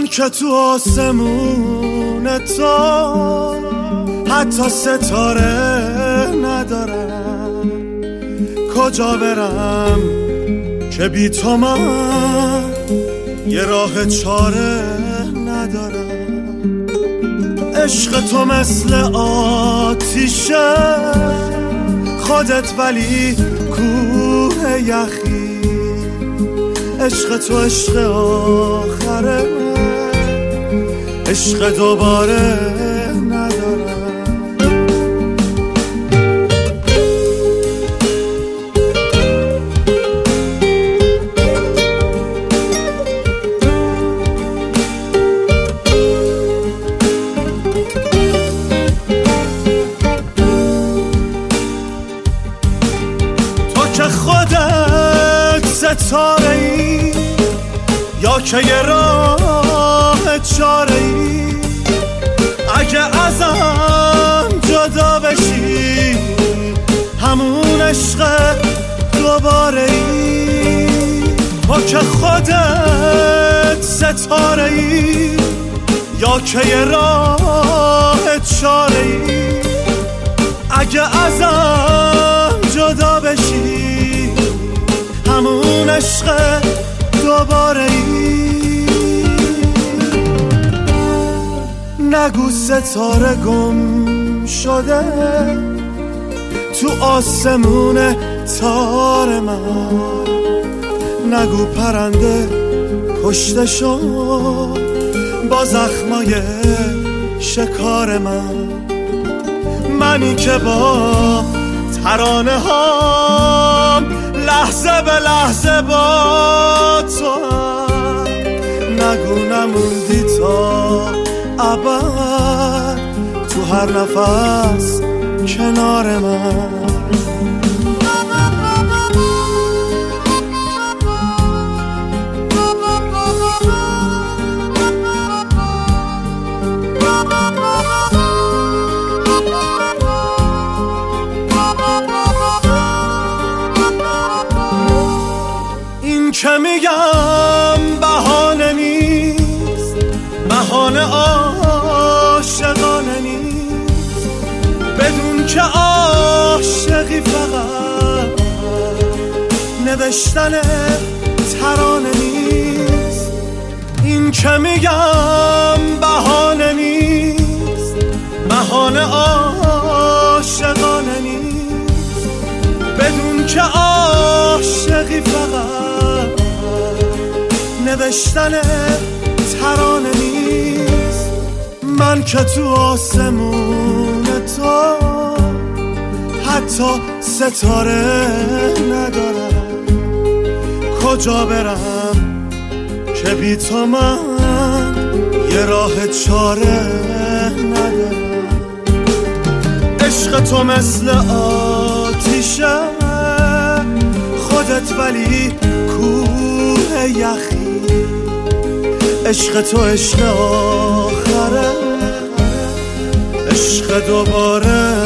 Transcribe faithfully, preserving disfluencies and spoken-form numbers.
من که تو آسمون تو حتی ستاره ندارم، کجا برم که بی تو من یه راه چاره ندارم. عشق تو مثل آتیشه، خودت ولی کوه یخی. عشق تو عشق آخره، عشق دوباره ندارم. خودت ستاره ای یا که یه راه چاره ای؟ اگه ازم جدا بشی همون عشق دوباره ای. تو که خودت ستاره ای یا که یه راه چاره ای؟ اگه ازم جدا بشی همون عشق دوباره ای. نگو ستاره گم شده تو آسمون تار من، نگو پرنده کشته شد با زخمای شکار من. منی که با ترانه هام لحظه به لحظه با تو هم، نگو نموندی تا ابد تو هر نفس کنار من. که میگم بهانه نیست، بهانه عاشقانه نیست. بدون که عاشقی فقط نوشتن ترانه نیست. این که میگم بهانه نیست، بهانه عاشقانه نیست. بدون که عاشقی فقط نوشتن ترانه نیست. من که تو آسمون تو حتی ستاره ندارم، کجا برم که بی تو من یه راه چاره ندارم. عشق تو مثل آتیشه، خودت ولی کوه یخی. عشق تو عشق آخره، عشق دوباره